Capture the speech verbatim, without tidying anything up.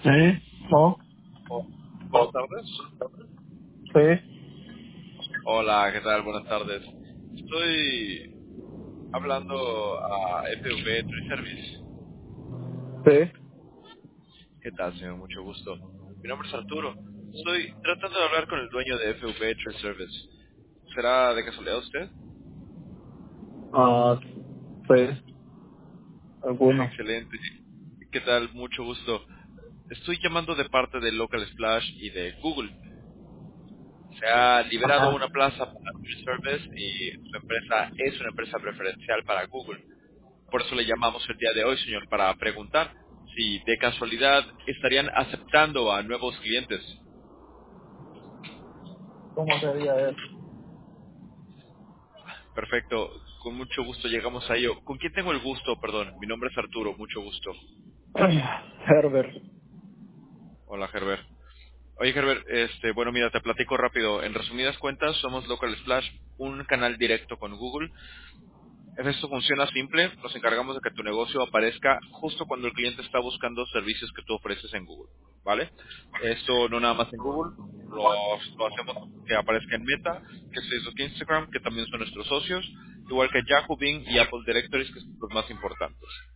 Sí, no, Oh, buenas tardes. sí, Hola, ¿qué tal? Buenas tardes. Estoy hablando a F V Tree Service. sí. ¿Qué tal, señor? Mucho gusto. Mi nombre es Arturo. Estoy tratando de hablar con el dueño de F V Tree Service. ¿Será de casualidad usted? Ah, sí, alguno. Excelente. ¿Qué tal? Mucho gusto. Estoy llamando de parte de Local Splash y de Google. Se ha liberado Ajá. una plaza para Tree Service y su empresa es una empresa preferencial para Google. Por eso le llamamos el día de hoy, señor, para preguntar si de casualidad estarían aceptando a nuevos clientes. ¿Cómo sería eso? Perfecto, con mucho gusto llegamos a ello. ¿Con quién tengo el gusto? Perdón, mi nombre es Arturo, mucho gusto. Herbert. Hola, Herbert. Oye, Herbert, este, bueno, mira, te platico rápido. En resumidas cuentas, somos Local Splash, un canal directo con Google. Esto funciona simple, nos encargamos de que tu negocio aparezca justo cuando el cliente está buscando servicios que tú ofreces en Google, ¿vale? Esto no nada más en Google, lo, lo hacemos que aparezca en Meta, que es Facebook e Instagram, que también son nuestros socios, igual que Yahoo, Bing y Apple Directories, que son los más importantes.